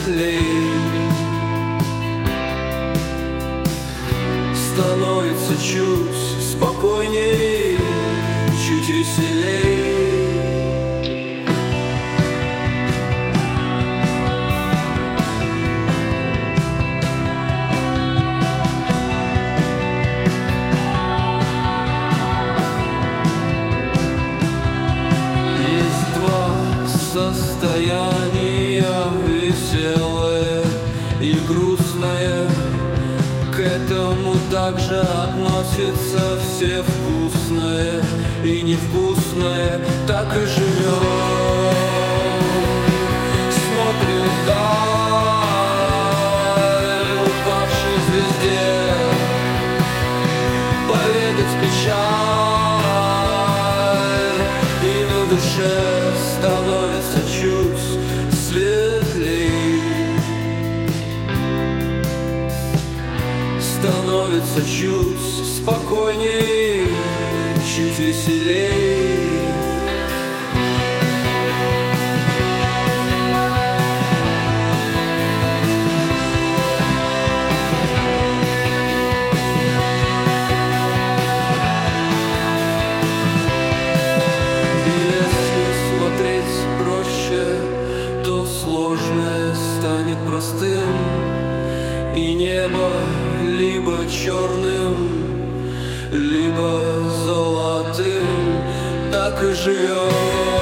светлей, становится чуть спокойней, чуть веселей. Есть два состояния, веселое и грустное. К этому также относится все вкусное и невкусное. Так и живет, смотрит вдаль, упавшей звезде поведать печаль, и на душе становится чуть светлей, становится чуть спокойней, чуть веселей. Если смотреть проще, то сложное станет простым, и небо либо черным, либо золотым. Так и живет.